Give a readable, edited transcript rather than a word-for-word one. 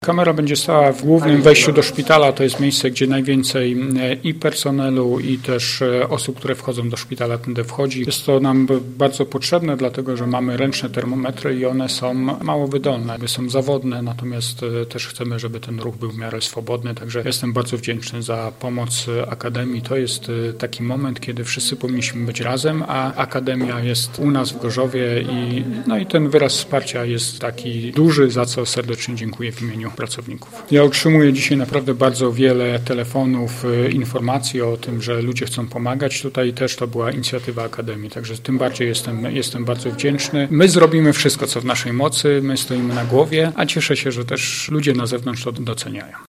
Kamera będzie stała w głównym wejściu do szpitala. To jest miejsce, gdzie najwięcej i personelu, i też osób, które wchodzą do szpitala, tędy wchodzi. Jest to nam bardzo potrzebne, dlatego że mamy ręczne termometry i one są mało wydolne, są zawodne, natomiast też chcemy, żeby ten ruch był w miarę swobodny, także jestem bardzo wdzięczny za pomoc Akademii. To jest taki moment, kiedy wszyscy powinniśmy być razem, a Akademia jest u nas w Gorzowie i ten wyraz wsparcia jest taki duży, za co serdecznie dziękuję w imieniu pracowników. Ja otrzymuję dzisiaj naprawdę bardzo wiele telefonów, informacji o tym, że ludzie chcą pomagać. Tutaj też to była inicjatywa Akademii, także tym bardziej jestem bardzo wdzięczny. My zrobimy wszystko, co w naszej mocy, my stoimy na głowie, a cieszę się, że też ludzie na zewnątrz to doceniają.